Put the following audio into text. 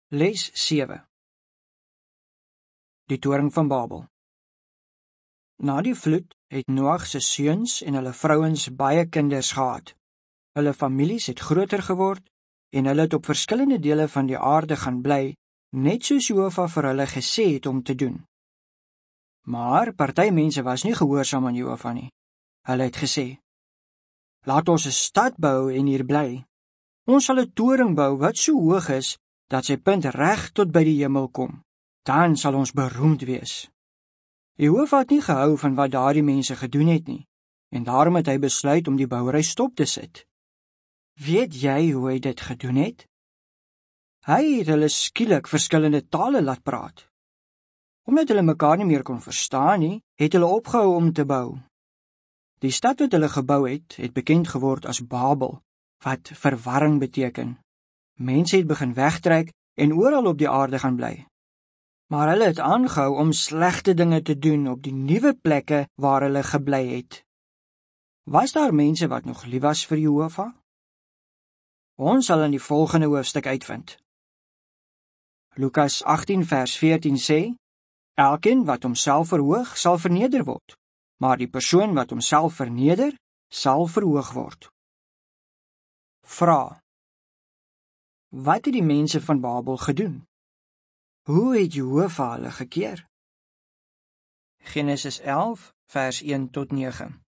Les 7. Die toring van Babel. Na die vloed het Noag se seuns en hulle vrouens baie kinders gehad. Hulle families het groter geword en hulle het op verskillende dele van die aarde gaan bly, net soos Jehovah vir hulle gesê het om te doen. Maar party mense was nie gehoorsaam aan Jehovah nie. Hulle het gesê: "Laat ons 'n stad bou en hier bly. Ons sal 'n toring bou wat so hoog is dat sy punt reg tot by die hemel kom. Dan sal ons beroemd wees." Jehovah het nie gehou van wat daardie mense gedoen het nie, en daarom het hy besluit om die bouery stop te sit. Weet jy hoe hy dit gedoen het? Hy het hulle skielik verskillende tale laat praat. Omdat hulle mekaar nie meer kon verstaan nie, het hulle opgehou om te bou. Die stad wat hulle gebou het bekend geword as Babel, wat verwarring beteken. Mense het begin wegtrek en oral op die aarde gaan bly. Maar hulle het aangehou om slegte dinge te doen op die nuwe plekke waar hulle gebly het. Was daar mense wat nog lief was vir Jehovah? Ons sal in die volgende hoofstuk uitvind. Lukas 18 vers 14 sê: "Elkeen wat homself verhoog, sal verneder word, maar die persoon wat homself verneder, sal verhoog word." Vra: wat het die mense van Babel gedoen? Hoe het Jehovah hulle gekeer? Genesis 11 vers 1 tot 9.